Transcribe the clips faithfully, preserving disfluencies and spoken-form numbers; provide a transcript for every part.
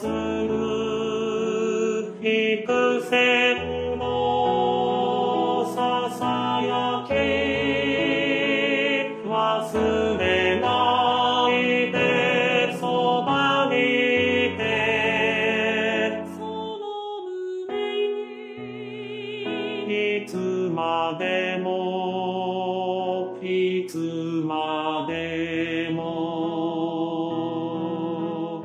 する幾千のささやき忘れないでそばにいてその胸にいつまでもいつまでも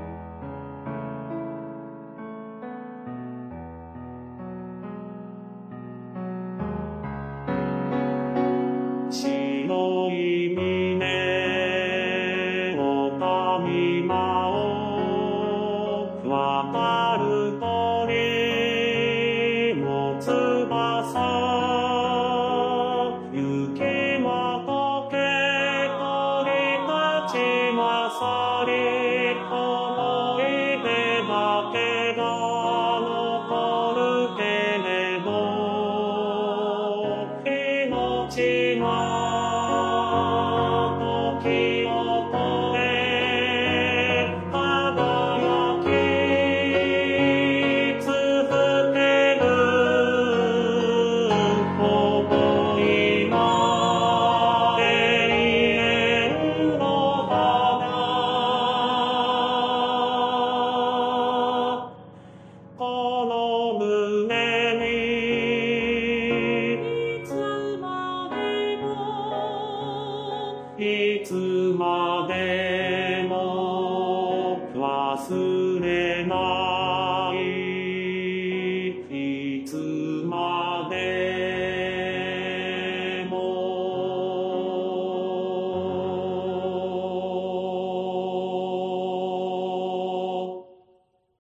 白い峰をたみまを渡る鳥も翼雪も溶け鳥たちは去り思い出だけが残るけれど命は時を超え輝き続ける想いは永遠の花この胸にいつまでもいつまでも忘れない